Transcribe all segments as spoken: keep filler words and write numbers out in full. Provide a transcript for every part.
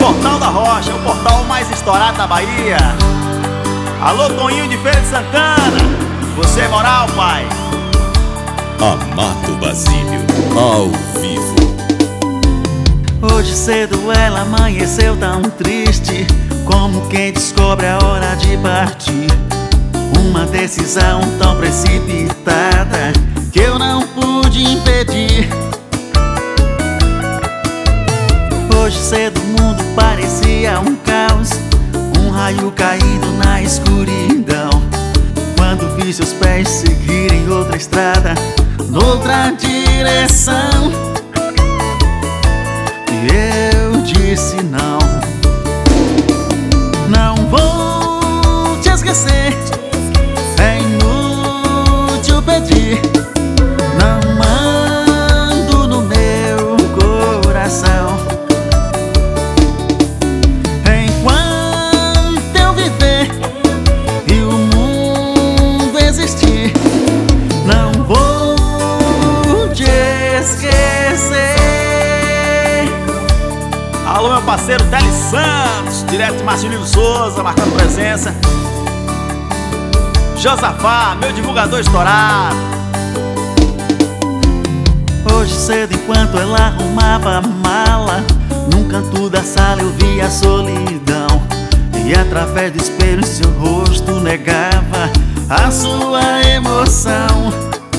Portal da Rocha, o portal mais estourado da Bahia. Alô, Toninho de Feira de Santana, você é moral, pai. Amado Basílio, ao vivo. Hoje cedo ela amanheceu tão triste, como quem descobre a hora de partir. Uma decisão tão precipitada que eu não pude impedir. Hoje cedo o mundo parecia um caos, um raio caído na escuridão, quando vi seus pés seguirem outra estrada, noutra direção. E eu disse não, não vou te esquecer, é inútil pedir, não mando no meu coração. Enquanto eu viver e o mundo existir, não vou te esquecer. Alô, meu parceiro Deli Santos, direto de Marcelino Souza, marcando presença. Josafá, meu divulgador estourado. Hoje cedo, enquanto ela arrumava a mala, num canto da sala eu vi a solidão, e através do espelho seu rosto negava a sua emoção.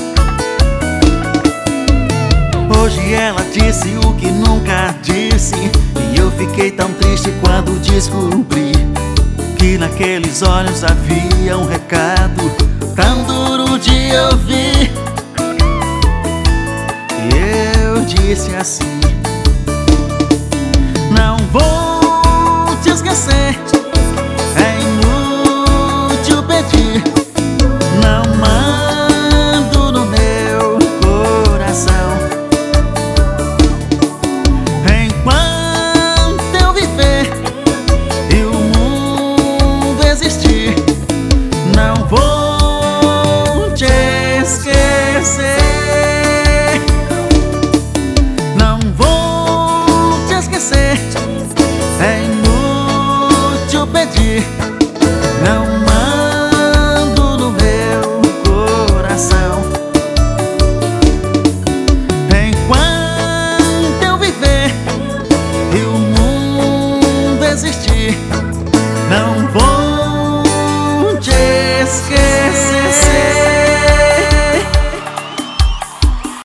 Hoje ela disse o que nunca disse, e eu fiquei tão triste quando descobri que naqueles olhos havia um recado tão duro de ouvir. E eu disse assim: não vou te esquecer,